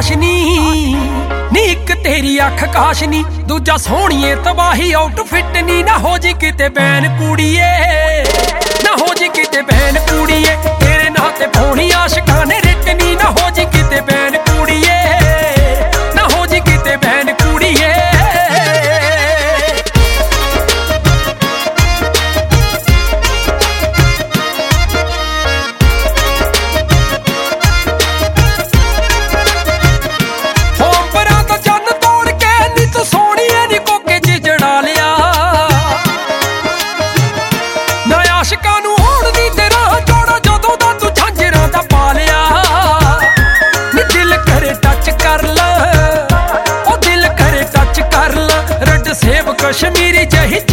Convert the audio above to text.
ਖਾਸ ਨੀ ਇੱਕ ਤੇਰੀ ਅੱਖ ਕਾਸ਼ ਨੀ, ਦੂਜਾ ਸੋਹਣੀਏ ਤਬਾਹੀ ਆਊਟਫਿੱਟ ਨੀ। ਨਾ ਹੋ ਜੀ ਕਿਤੇ ਬੈਨ ਕੁੜੀਏ, ਨਾ ਹੋ ਜੀ ਕਿਤੇ ਬੈਨ ਕੁੜੀਏ, ਤੇਰੇ ਨਾਂ ਤੇ ਪਾਉਣੀ ਆਸ਼ਕਾਂ ਨੇ ਰਿੱਟ ਨੀ। ਨਾ ਹੋ ਜੀ ਕਿਤੇ ਬੈਨ ਕੁੜੀਏ, ਨਾ ਹੋ ਜੀ ਕਿਤੇ ਬੈਨ ਕੁੜੀਏ। ਆਸ਼ਕਾਂ ਨੂੰ ਹੋਣ ਦੀ ਤੇਰਾ ਜੋੜਾ ਜਦੋਂ ਦਾ ਤੂੰ ਝਾਂਜਰਾਂ ਦਾ ਪਾ ਲਿਆ। ਨੀ ਦਿਲ ਕਰੇ ਟੱਚ ਕਰ ਲਾ, ਉਹ ਦਿਲ ਕਰੇ ਟੱਚ ਕਰ ਲਾ। ਰੈੱਡ ਸੇਬ ਕਸ਼ਮੀਰੀ ਜਹੀ